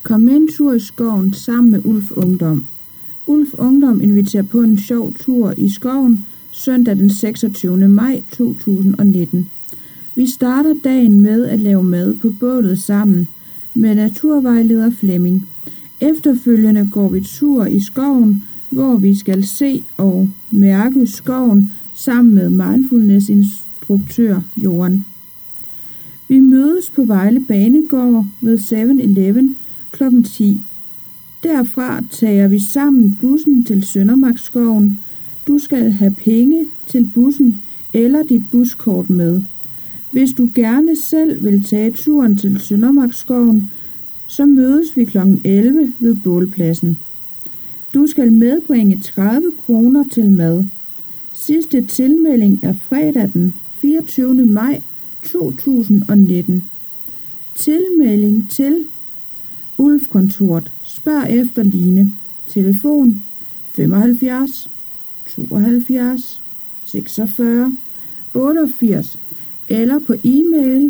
Kom med en tur i skoven sammen med Ulf Ungdom. Ulf Ungdom inviterer på en sjov tur i skoven søndag den 26. maj 2019. Vi starter dagen med at lave mad på bålet sammen med naturvejleder Flemming. Efterfølgende går vi tur i skoven, hvor vi skal se og mærke skoven sammen med mindfulness-instruktør Johan. Vi mødes på Vejle Banegård ved 7-Eleven kl. 10. Derfra tager vi sammen bussen til Søndermarkskoven. Du skal have penge til bussen eller dit buskort med. Hvis du gerne selv vil tage turen til Søndermarkskoven, så mødes vi kl. 11 ved bålpladsen. Du skal medbringe 30 kroner til mad. Sidste tilmelding er fredag den 24. maj 2019. Tilmelding til Ulf-kontoret. Spørg efter Line. Telefon 75 72 46 88 eller på e-mail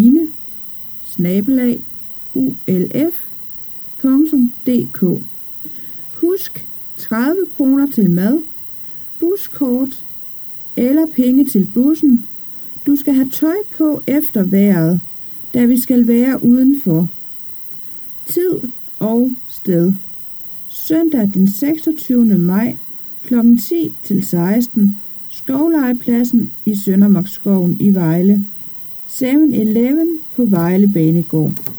line@ulf.dk. Husk 30 kroner til mad, buskort eller penge til bussen. Du skal have tøj på efter vejret, da vi skal være udenfor. Tid og sted. Søndag den 26. maj kl. 10 til 16. Skovlegepladsen i Søndermarkskoven i Vejle. 7-Eleven på Vejle Banegård.